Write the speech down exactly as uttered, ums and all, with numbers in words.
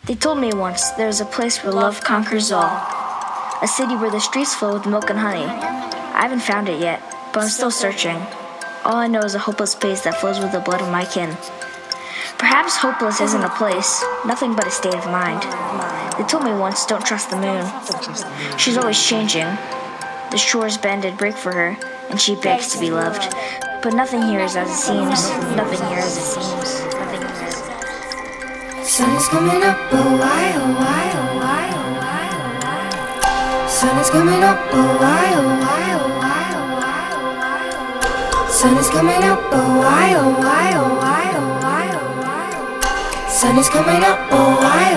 They told me once there is a place where love conquers all. A city where the streets flow with milk and honey. I haven't found it yet, but I'm still searching. All I know is a hopeless place that flows with the blood of my kin. Perhaps hopeless isn't a place, nothing but a state of mind. They told me once, don't trust the moon. She's always changing. The shores bend and break for her, and she begs to be loved. But nothing here is as it seems. Nothing here as it seems. Nothing here as it seems. Sun is coming up, oh why, oh why, oh why, oh why, oh why. Sun is coming up, oh why, oh why, oh why, oh why, oh why. Sun is coming up, oh why, oh why, oh why, oh why, oh why. Sun is coming up, oh why.